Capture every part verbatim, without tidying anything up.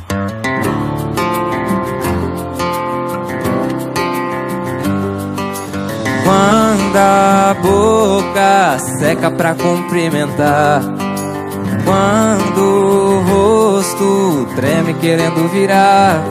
Quando a boca seca pra cumprimentar, quando o rosto treme querendo virar,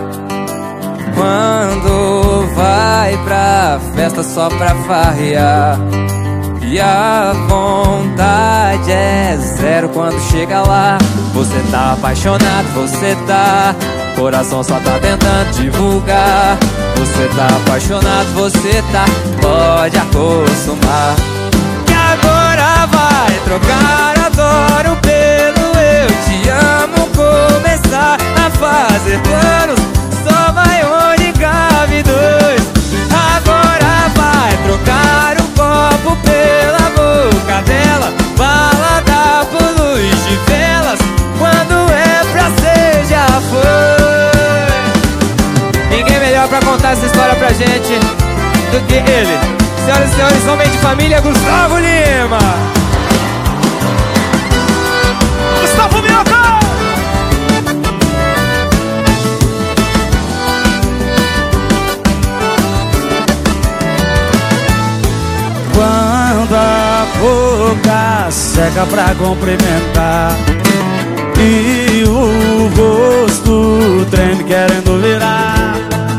quando vai pra festa só pra farrear, e a vontade é zero quando chega lá. Você tá apaixonado, você tá, coração só tá tentando divulgar. Você tá apaixonado, você tá, pode acostumar. E agora vai trocar adoro pelo eu te amo, começar a fazer planos, só vai onde cabe dois. Agora vai trocar o copo pela boca dela, balada por luz de velas, quando é pra ser já foi. Ninguém melhor pra contar essa história pra gente do que ele. Senhoras e senhores, homem de família, Gustavo Lima. Gustavo Minhoca! Quando a boca seca pra cumprimentar e o rosto treme querendo virar,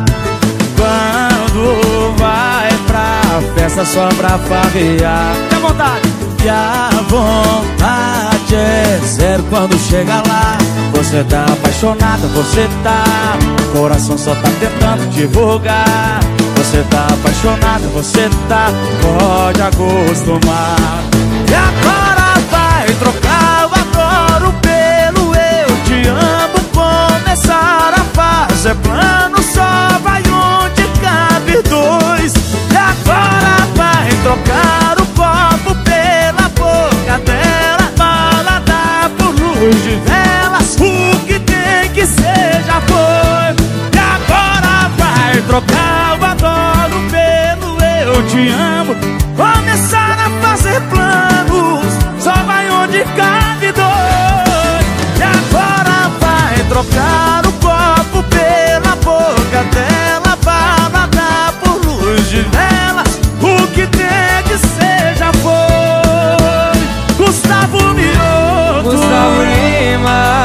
quando vai pra festa só pra farrear, e a vontade, e a vontade é zero quando chega lá. Você tá apaixonada, você tá, coração só tá tentando divulgar. Você tá apaixonada, você tá, pode acostumar. E agora vai trocar o adoro pelo eu te amo, começar a fazer plano, só vai onde cabe dois. E agora vai trocar o copo pela boca dela, balada por luz de velas, o que tem que ser já foi. E agora vai trocar o adoro pelo eu te amo, começar a fazer planos, só vai onde cabe dois. E agora vai trocar o copo pela boca dela, balada por luz de velas, o que tem que ser já foi. Gustavo Minhoca, Gustavo Lima.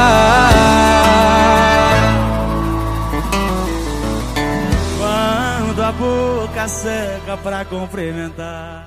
quando a boca seca pra cumprimentar.